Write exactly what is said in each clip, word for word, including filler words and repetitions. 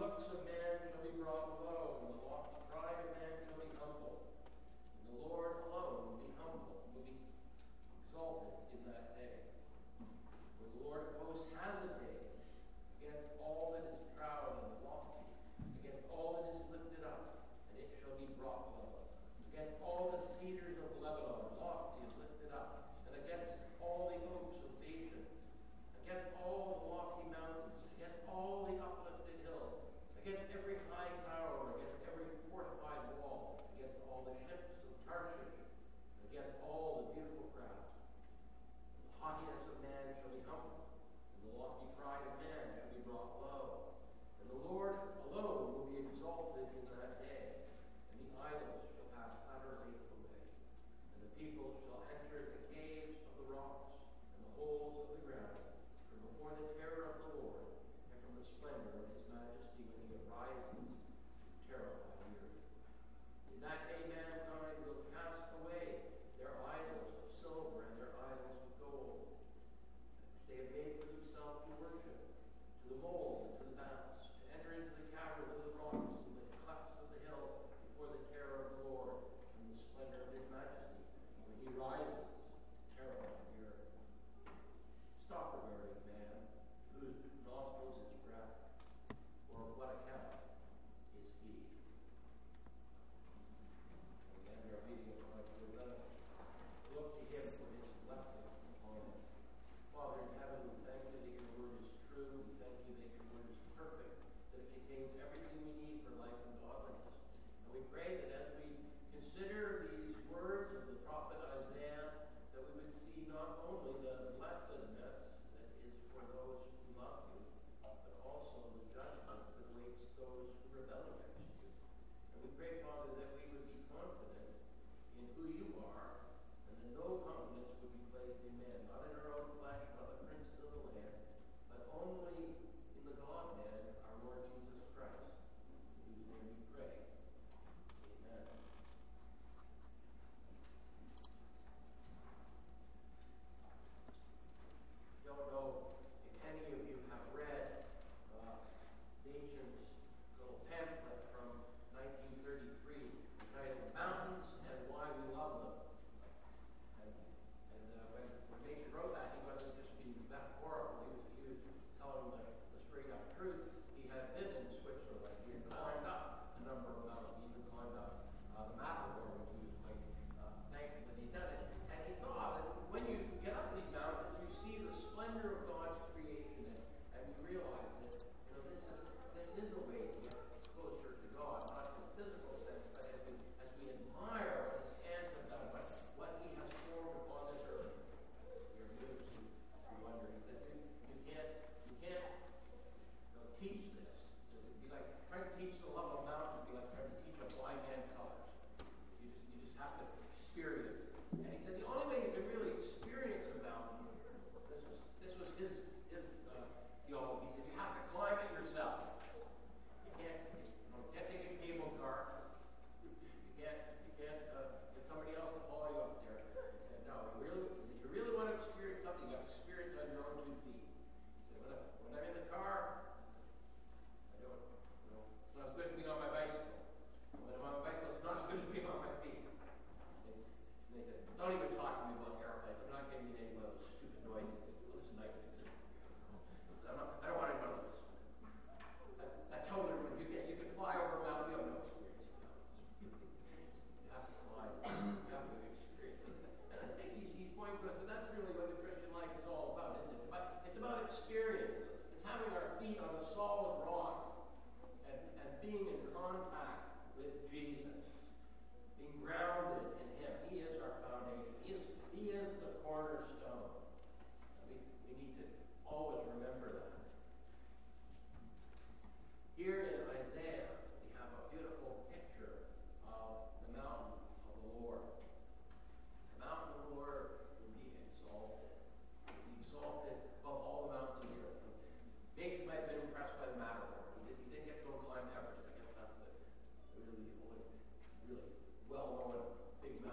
looks of man shall be brought low, and the lofty pride of man shall be humble. And the Lord alone will be humble, will be exalted in that day. For the Lord of hosts has a day against all that is proud and lofty, against all that is lifted up, and it shall be brought low. Against all the cedars of Lebanon, lofty and lifted up, and against all the oaks of Bashan, against all the lofty mountains, against all the uplifted hills, against every high tower, against every fortified wall, against all the ships of Tarshish, against all the beautiful crowds. The haughtiness of man shall be humbled, and the lofty pride of man shall be brought low. And the Lord alone will be exalted in that day, and the idols shall pass utterly away. And the people shall enter the caves of the rocks and the holes of the ground, from before the terror of the Lord, and from the splendor of his majesty when he arises to terrify the earth. In that day mankind will cast away their idols of silver and their idols of gold, which they have made for themselves to worship, to the moles and to the bats, to enter into the caverns of the rocks and the clefts of the hill before the terror of the Lord and the splendor of his majesty, when he rises to terrify the earth. Stop regarding man, whose nostrils is breath, or of what account is he? And then we are reading of Michael. Let us look to him for his blessing upon it. Father in heaven, we thank you that your word is true. We thank you that your word is perfect, that it contains everything we need for life and godliness. And we pray that as we consider these words of the prophet Isaiah, that we would see not only the blessedness that is for those who love you, but also the judgment that awaits those who rebel against you. And we pray, Father, that we would be confident in who you are, and that no confidence would be placed in men, not in our own flesh, not the princes of the land, but only in the God-man, our Lord Jesus Christ, in whose name we pray. Amen. Don't know if any of you have read uh, Nature's little pamphlet from nineteen thirty-three entitled Mountains and Why We Love Them. And, and uh, when, when Nature wrote that, he wasn't just being metaphorical. He was, he was telling the, the straight-up truth. He had been in Switzerland. He had climbed up a number of mountains. He even climbed up uh, the Matterhorn, which he was quite uh, thankful that he'd done it. And he thought that when you get up these mountains, you see the splendor of God's creation, and, and you realize that you know this is this is a way to get closer to God, not in a physical sense, but as we as we admire what his hands have done, what, what he has formed upon this earth. You're moved to, to wonder. He said you, you can't you can't you know, teach this. It would be like trying to teach the love of mountains would be like trying to teach a blind man colors. You just you just have to experience it. And he said the only way you can really experience a mountain, this was this was his his uh, theology. He said you have to climb it yourself. You can't you know, can't take a cable car. You can't you can't uh, get somebody else to haul you up there. He said no. You really if you really want to experience something, you have to experience it on your own two feet. He said when, I, when I'm in the car, I don't you know it's not as good as being on my bicycle. When I'm on my bicycle, it's not as good as being on my feet. And they said, don't even talk to me about airplanes. I'm not getting in any one of those stupid noises. Well, this is nice. I'm not, I don't want any one of those. I, I told everyone, you can, you can fly over a mountain. You have no experience in mountains. You have to fly. You have to experience it. And I think he's, he's pointing to us, and that's really what the Christian life is all about, isn't it? It's about, it's about experience. It's, it's having our feet on a solid rock and, and being in contact with Jesus. Being grounded in him. He is our foundation. He is, he is the cornerstone. And we, we need to always remember that. Here in Isaiah, we have a beautiful picture of the mountain of the Lord. The mountain of the Lord will be exalted. Will be exalted above all the mountains of the earth. Nature might have been impressed by the Matterhorn. He, did, he didn't get to go climb Everest. I guess that's the really, really well-known big mountain.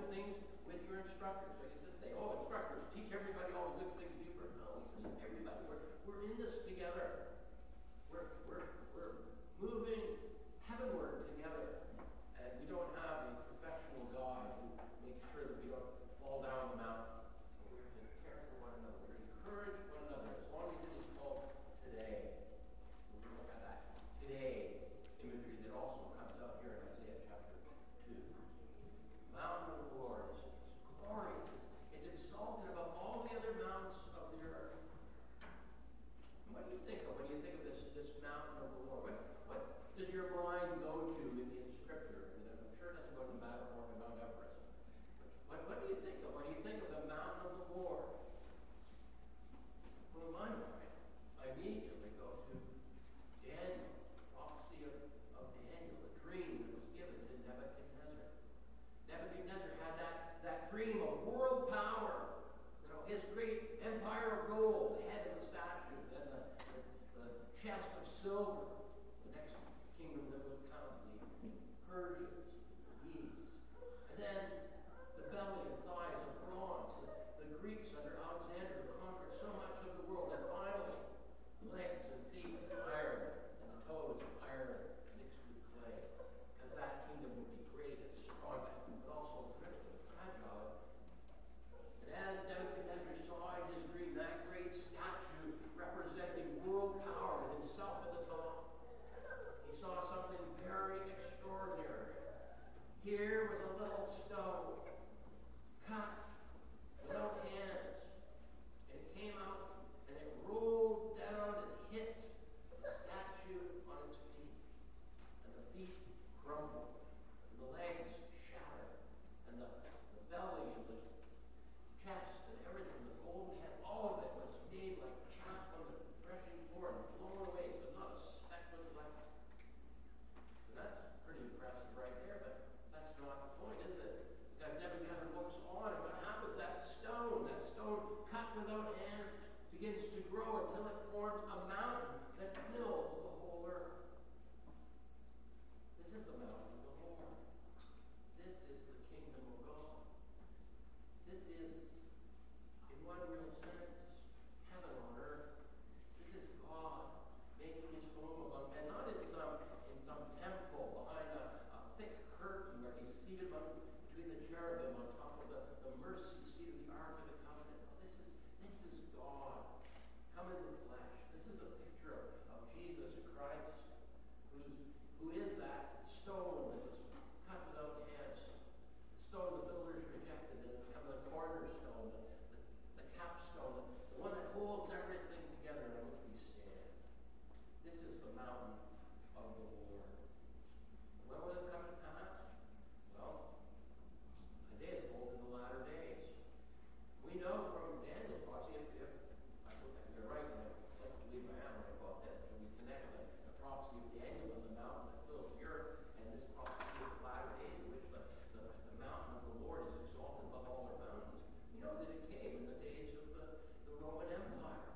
good things with your instructors. So he doesn't say, oh, instructors, teach everybody all the good things to do for them. No, he says, everybody, we're, we're in this together. We're, we're, we're moving heavenward together. And we don't have a professional guide who makes sure that we don't fall down the mountain. We're to care for one another. We're to encourage one another as long as it is called today. We're going to look at that today imagery that also comes out here in Isaiah chapter two. The mountain of the Lord is glorious. It's, it's exalted above all the other mountains of the earth. And what do you think of when you think of this, this mountain of the Lord? What, what does your mind go to in, in Scripture? I mean, I'm sure it doesn't go to the Matterhorn and Mount Everest. What, what do you think of when you think of the mountain of the Lord? Well, in my mind, I immediately go to Daniel, the prophecy of, of Daniel, the dream that was given to Nebuchadnezzar. Nebuchadnezzar had that, that dream of world power, you know, his great empire of gold, the head of the statue, then the, the, the chest of silver, the next kingdom that would come, the Persians, the Medes, and then the belly and thighs of bronze, the, the Greeks under Alexander who conquered so much of the world, and finally, legs and feet of iron, and the toes of iron mixed with clay, because that kingdom would be great and strong, but also brittle and fragile. And as Nebuchadnezzar saw in his dream that great statue representing world power with himself at the top, he saw something very extraordinary. Here was a little stone, cut without hands. And it came out and it rolled down and hit the statue on its feet. And the feet crumbled, and the legs shattered, and the, the belly and the chest and everything, the golden head, all of it was made like chaff on the threshing floor and blown away, so not a speck was left. And that's pretty impressive right there, but that's not the point, is it? Because Nebuchadnezzar looks on, and what happens? That stone, that stone cut without hands, begins to grow until it forms a mountain that fills the whole earth. This is the mountain of the Lord. This is the kingdom of God. This is, in one real sense, heaven on earth. This is God making his home among men, not in some in some temple behind a, a thick curtain where he's seated on, between the cherubim on top of the, the mercy seat of the Ark of the Covenant. No, this is this is God come in the flesh. This is a picture of, of Jesus Christ, who's who is that stone that was cut without hands. The stone the builders rejected and has become the cornerstone, the, the, the capstone, the, the one that holds everything together on which we stand. This is the mountain of the Lord. When will it come to pass? Well, Isaiah is told in the latter days. We know from Daniel's prophecy, if, if I look at you're right, and I like to believe I am right about this, and we connect the, the prophecy of Daniel and the mountain that fills the earth, and this prophecy of the latter days, in which the, the, the mountain of the Lord is exalted above all their mountains. We know that it came in the days of the, the Roman Empire.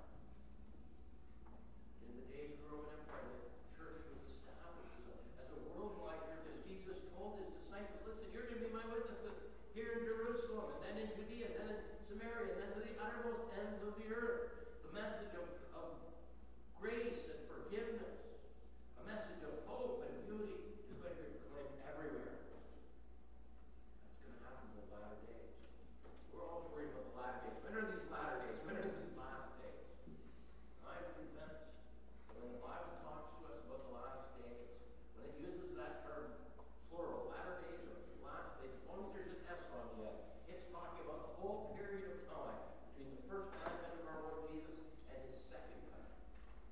In the days of the Roman Empire, the church was established as a, as a worldwide church, as Jesus told his disciples, listen, you're going to be my witnesses here in Jerusalem, and then in Judea, and then in Samaria, and then to the uttermost ends of the earth. The message of, of grace and forgiveness, a message of hope and beauty is going to be proclaimed everywhere. That's going to happen in the latter days. We're always worried about the latter days. When are these latter days? When are these last days? I'm convinced that when the Bible talks to us about the last days, when it uses that term, plural, latter days or last days, as long as there's an S on the end, it's talking about the whole period of time between the first advent of our Lord Jesus and his second coming.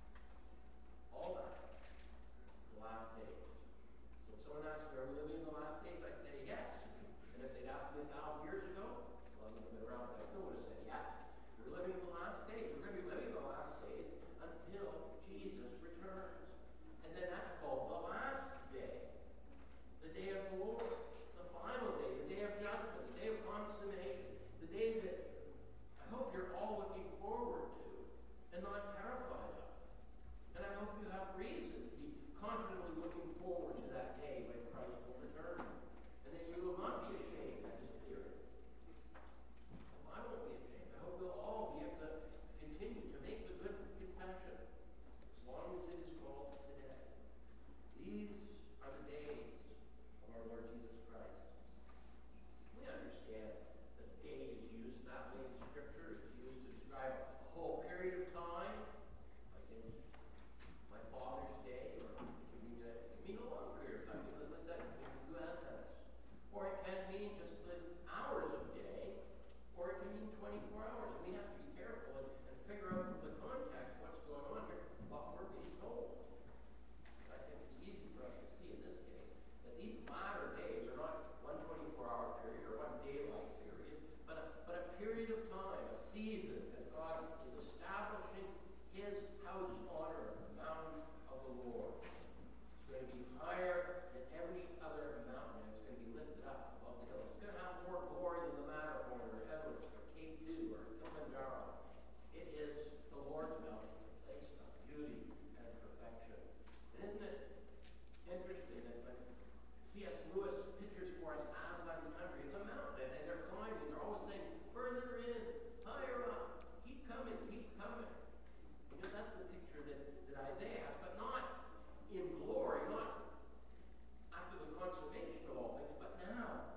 All that. The last days. So if someone asks me, are we living in the last house on earth, the mountain of the Lord. It's going to be higher than every other mountain. It's going to be lifted up above the hill. It's going to have more glory than the Matterhorn or Everest or K two or Kilimanjaro. It is the Lord's mountain. It's a place of beauty and perfection. And isn't it interesting that when C S Lewis pictures for us Aslan's country, it's a mountain, and they're climbing. They're always saying, further in, higher up, keep coming, keep coming. You know, that's the picture that, that Isaiah has, but not in glory, not after the consummation of all things, but now.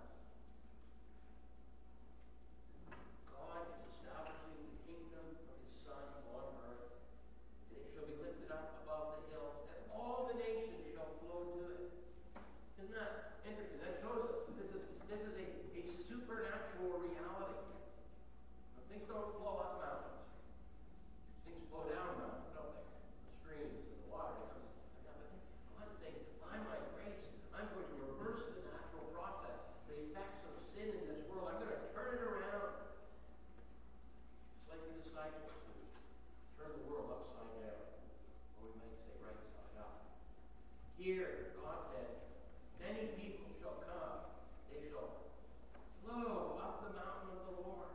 God is establishing the kingdom of his Son on earth, and it shall be lifted up above the hills, and all the nations shall flow to it. Isn't that interesting? That shows us that this is this is a, a supernatural reality. Now, things don't flow up mountains. Things flow down mountains, don't they? The streams and the water. But God's saying, by my grace, I'm going to reverse the natural process, the effects of sin in this world. I'm going to turn it around. Just like the disciples who turn the world upside down, or we might say right side up. Here, God said, many people shall come. They shall flow up the mountain of the Lord.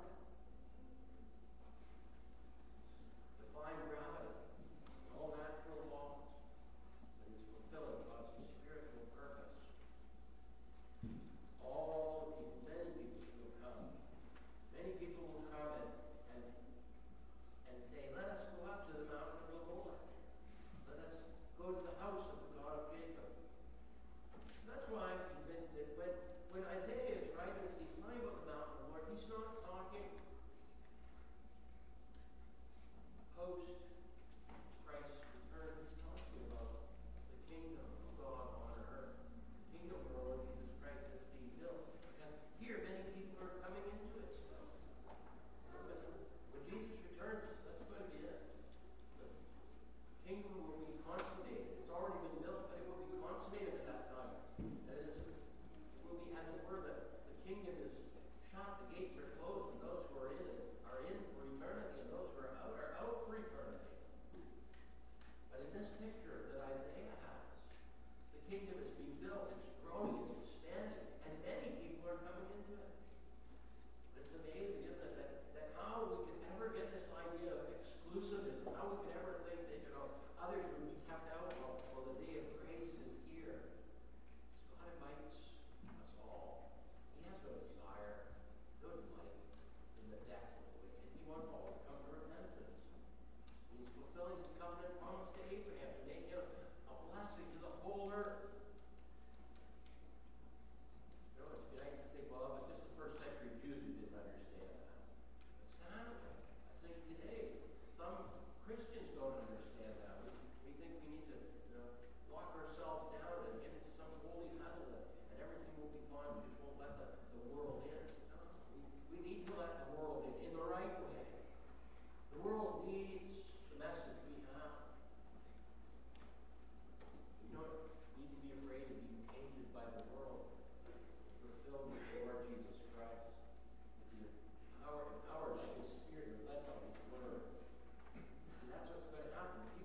Defying gravity, all natural laws, but it's fulfilling God's spiritual purpose. All the people, many people will come. Many people will come and, and, and say, let us go up to the mountain of the Lord. Let us go to the house of the God of Jacob. That's why I'm convinced that when, when Isaiah is writing this, he's talking about the mountain of the Lord, he's not talking post-Christ's return. He's talking about the kingdom of God on earth, the kingdom of our Lord Jesus Christ that's being built. Because here, many people are coming into it still. When Jesus returns, that's going to be it. The kingdom will be consummated. It's already been built, but it will be consummated at that time. That is, it will be, as it were, the, the kingdom is shut, the gates are closed, and those who are in it are in for eternity, and those who are out are out for eternity. But in this picture that Isaiah has, the kingdom is being built, it's growing, it's expanding, and many people are coming into it. It's amazing, isn't it, that, that how we could ever get this idea of exclusivism, how we could ever think that, you know, others would be kept out of, or the day of grace is here. God invites us all. He has no desire, no delight in the death of the wicked. He wants all to come to repentance. And he's fulfilling his covenant promise to Abraham to make him a blessing to the whole earth. You know, it's nice to think, well, it was just the first century Jews who didn't understand that. But sadly, I think today, some Christians don't understand that. We, we think we need to, you know, lock ourselves down and get into some holy huddle and, and everything will be fine. We just won't let the, the world in. No, we, we need to let the world in in the right way. The world needs the message we have. We don't need to be afraid of being tainted by the world. We're filled with the Lord Jesus Christ. If you're empowered, empowered by his Spirit, you're led by his word. And that's what's going to happen.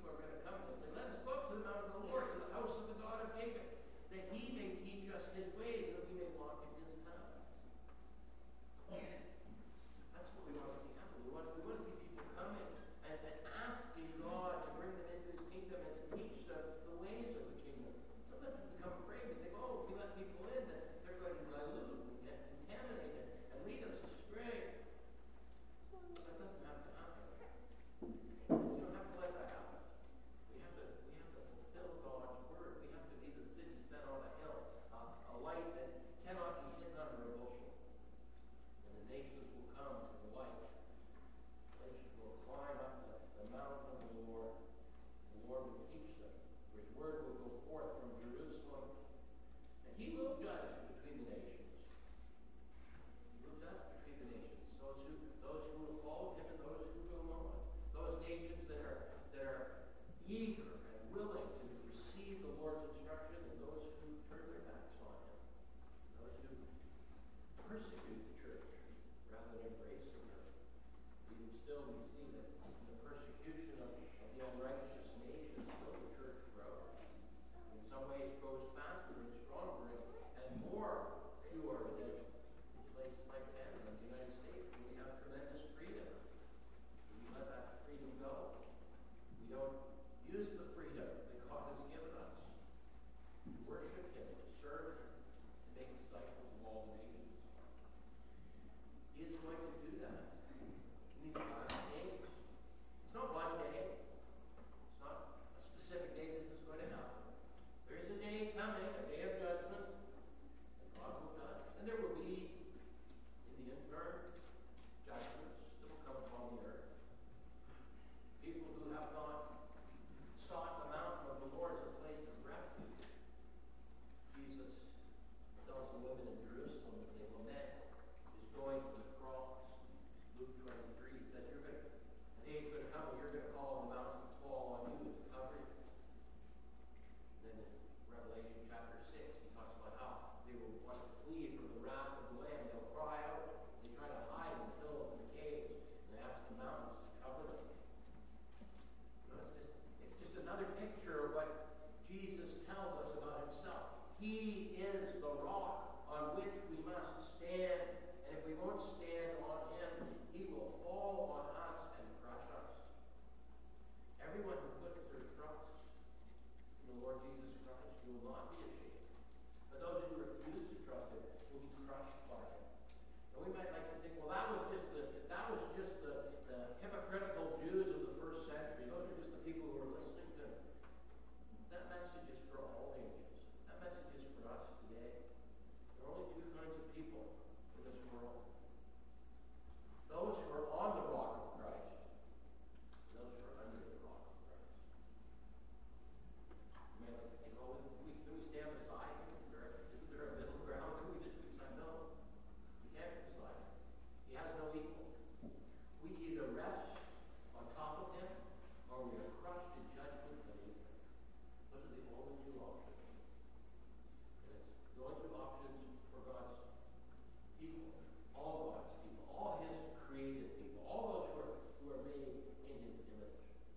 people, all God's people, all his created people, all those who are, who are made in his image.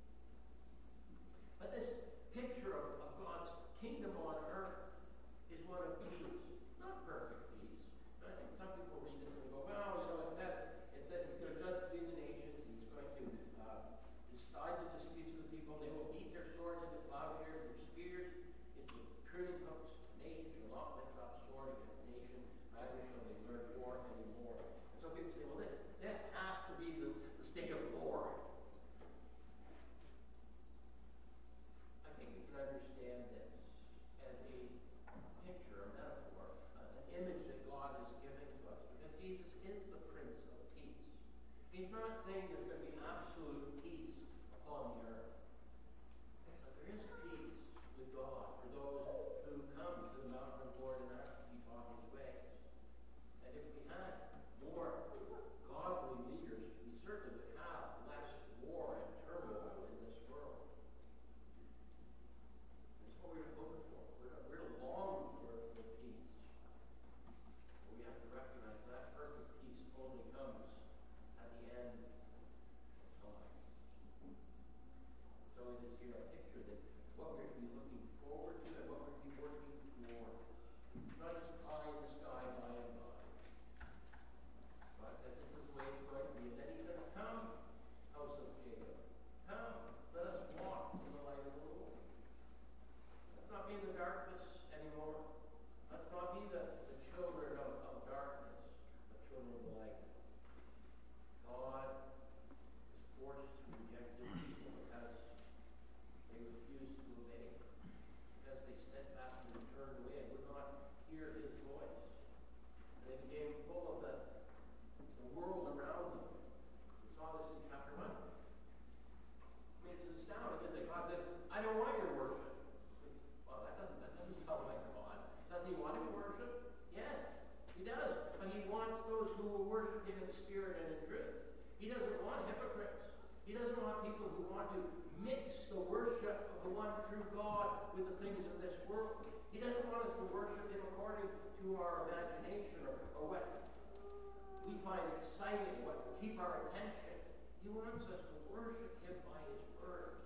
But this picture of, of God's kingdom on earth is one of peace, not perfect peace. And I think some people read this and go, well, you know, it says, it says he's going to judge between the nations, he's going to uh, decide the disputes of the people, they will beat their swords into plowshares, their spears into pruning hooks. Nation shall not lift up sword against nation, neither shall they learn war anymore. And so people say, well, this, this has to be the, the state of the Lord. I think we can understand this as a picture, a metaphor, uh, an image that God is giving to us, because Jesus is the Prince of Peace. He's not saying there's going to be absolute peace upon the earth. But there is peace with God for those who come to the mountain of the Lord and ask to be taught his ways. And if we had more godly leaders, we certainly would have less war and turmoil in this world. That's what we're looking for. We're, we're longing for, for peace. But we have to recognize that perfect peace only comes at the end of time. So it is here a picture that what we're to be looking forward to and what we're to be working toward. It's not just pie in the sky by and by. God says this is the way it's going to be. And then he says, come, house of Jacob. Come, let us walk in the light of the Lord. Let's not be in the darkness anymore. Let's not be the, the children of, of darkness, but children of the light. God is forced to reject his people because they refused to obey, because they steadfastly turned away and would not hear his voice. And they became full of the, the world around them. We saw this in chapter one. I mean, it's astounding, isn't it? God says, I don't want your worship. Well, that doesn't, that doesn't sound like God. Doesn't he want to be worshipped? Yes, he does. But he wants those who will worship him in spirit and in truth. He doesn't want hypocrites. He doesn't want people who want to mix the worship of the one true God with the things of this world. He doesn't want us to worship him according to our imagination or, or what we find exciting, what keep our attention. He wants us to worship him by his word.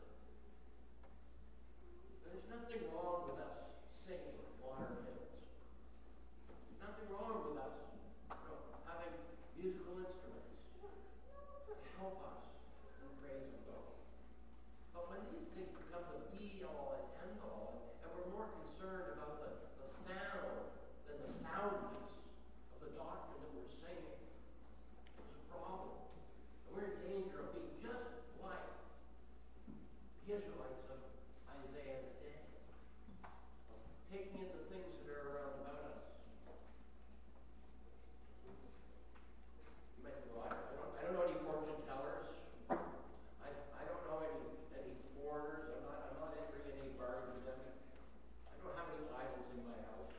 There's nothing wrong with us singing modern hymns. There's nothing wrong with us, you know, having musical instruments to help us in praise of God. But when these things become the be-all and end-all, and we're more concerned about the, the sound than the soundness of the doctrine that we're singing, there's a problem. And we're in danger of being just like the Israelites of Isaiah's day, of taking in the things that are around about us. You might say, well, I don't, I don't know any fortune tellers. I, I don't know any, any foreigners. I'm not, I'm not entering any bargain with them. I don't have any idols in my house.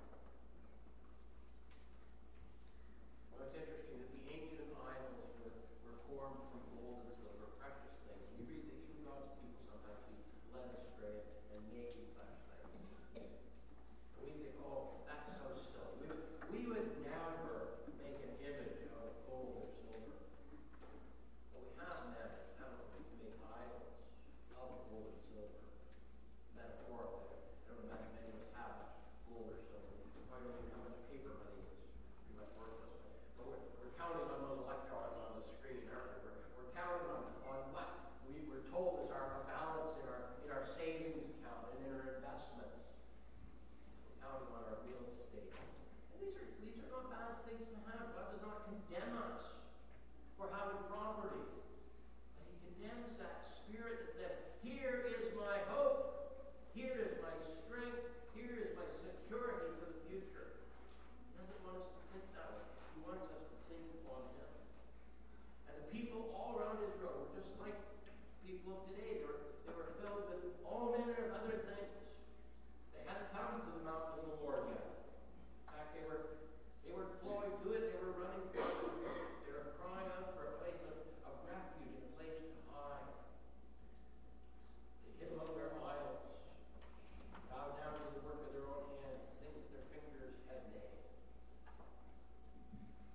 Well, it's interesting that the ancient idols were, were formed from gold and silver, precious things. We read that even God's people sometimes be led astray and making such things. And we think, oh, that's so silly. We would, we would never make an image out of gold or silver. But we have managed, haven't we, to make idols out of gold and silver. Metaphorically. I don't imagine many of us have much gold or silver. We probably don't even know how much paper money is. Pretty much worthless. But we're, we're counting on those electrons on the screen, aren't we? We're, we're counting on, on what we were told is our balance in our in our savings account and in our investments. We're counting on our real estate. And these are these are not bad things to have. God does not condemn us for having property. But he condemns that spirit that said, here is my hope, here is my strength, here is my security for the future. He doesn't want us to think that way. He wants us to think on him. And the people all around Israel were just like people of today. They were, they were filled with all manner of other things. They hadn't come to the mountain of the Lord yet. In fact, they were they were flowing to it. They were running from it. They were crying out for a place of, of refuge, a place to hide. They hid among their idols, bowed down to the work of their own hands, things that their fingers had made.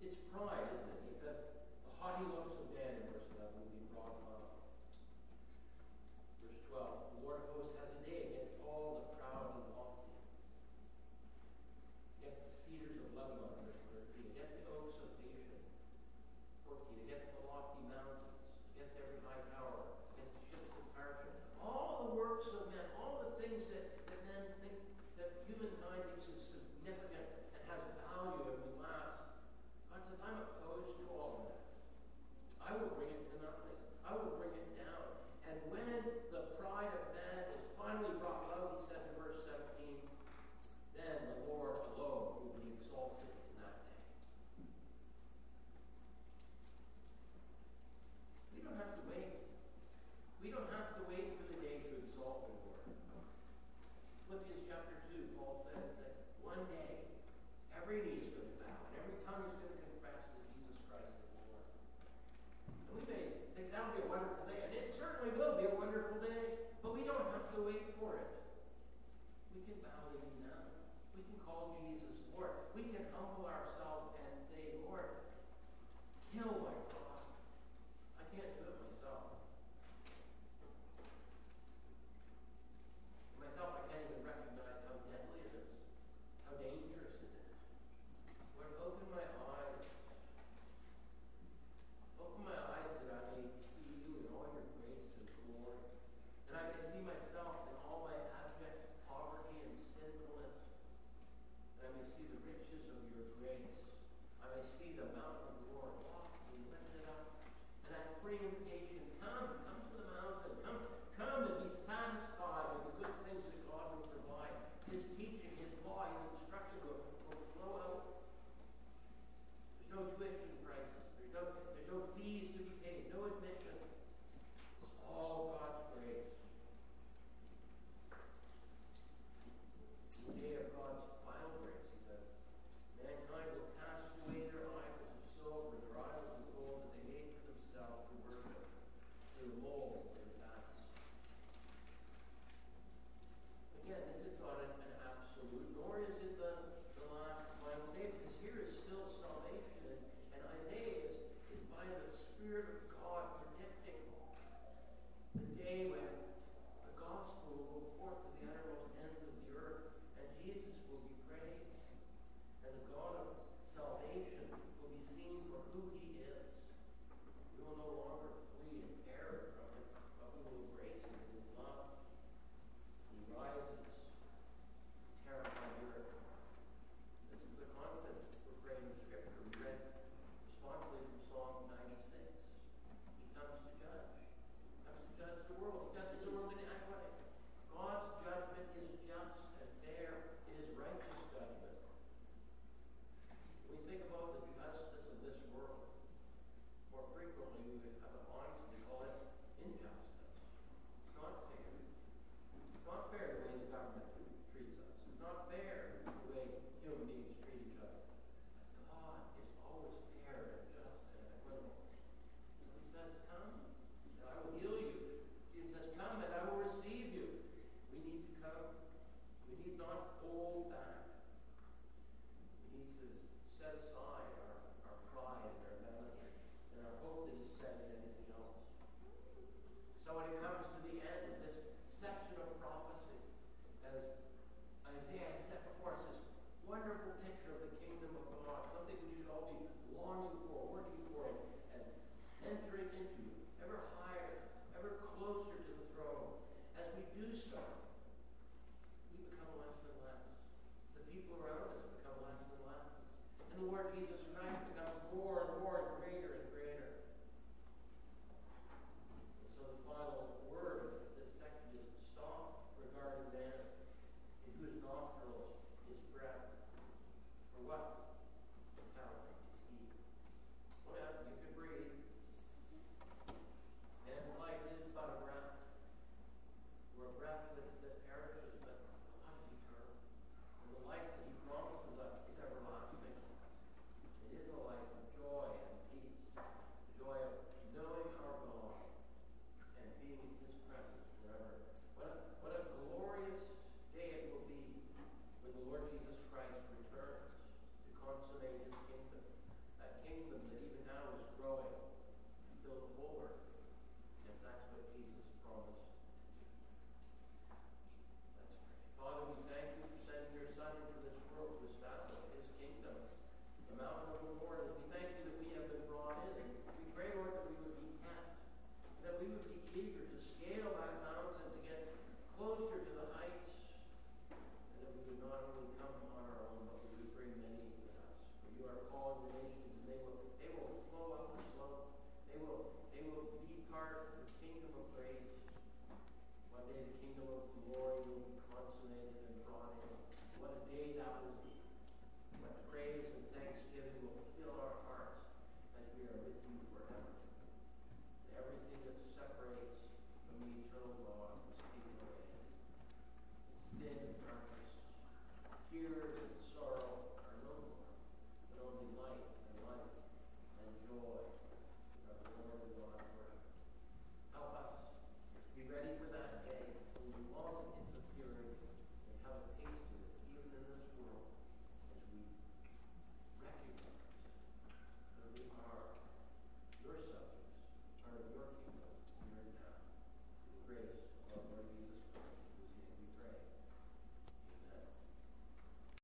It's pride, isn't it? He says, the haughty looks of man in verse eleven will be brought low. Verse twelve, the Lord of hosts has a day against all the proud and lofty, against the cedars of Lebanon, verse thirteen, against the oaks of Bashan, fourteen, against the lofty mountains, against every high tower, against the ships of Tarshish. All the works of men, all the things that, that men think, that humankind thinks is significant and has value and will last. God says, I'm opposed to all of that. I will bring it to nothing. I will bring it down. And when the pride of man is finally brought low, he says in verse seventeen, then the Lord alone will be exalted in that day. We don't have to wait. We don't have to wait for the day to exalt the Lord. Philippians chapter two, Paul says that one day every knee is going to bow and every tongue is going to confess that Jesus Christ is Lord. And we may think that'll be a wonderful day, and it certainly will be a wonderful day, but we don't have to wait for it. We can bow the knee now. We can call Jesus Lord. We can humble ourselves and say, Lord, kill my pride. I can't do it myself. Myself, I can't even recognize how deadly it is, how dangerous it is. Lord, open my eyes. Open my eyes that I may see you in all your grace and glory. And I may see myself in all my abject poverty and sinfulness. And I may see the riches of your grace. I may see the mountain of the Lord lofty lifted up. And that free invitation, come, come to the mountain, come, come and be satisfied with the good things that God will provide. His teaching, His law, His instruction will, will flow out. There's no tuition prices. There's no, there's no fees to be paid, no admission. It's all God's grace. The day of God's final grace, he says, mankind will cast away their idols of silver, their idols of gold that they made for themselves to worship, their molds, their bats. Again, this is not an, an absolute, nor is it the, the last final day, because here is still salvation. And, and Isaiah is, is by the Spirit of God predicting the day when the gospel will go forth to the uttermost ends of the earth, and Jesus will be praised, and the God of salvation will be seen for who He is. We will no longer flee in terror from Him, but we will embrace Him in love. He rises, terrified the earth. This is the constant refrain of Scripture. We read responsibly from Psalm ninety-six. He comes to judge. He comes to judge the world. He judges the world in equity. God's judgment is just and fair. It is righteous judgment. When we think about the justice of this world, more frequently we would have a mindset to call it injustice. It's not fair. It's not fair the way the government treats us. It's not fair the way human beings treat each other. But God is always fair and just and equitable. So He says, come, and I will heal you. Jesus says, come, and I will receive you. We need to come. We need not hold back. We need to set aside our, our pride and our vanity and our hope that is set in anything else. So when it comes to the end of this section of prophecy, as Isaiah has set before us, this wonderful picture of the kingdom of God, something we should all be longing for, working for, and entering into ever higher, ever closer to the throne. As we do so, we become less and less. The people around us become less and less. And the Lord Jesus Christ becomes more and more and greater and greater. And so the final word of this section is stop regarding man, in whose nostrils is breath. For what account is he? Well, you can breathe. Man's life is but a breath.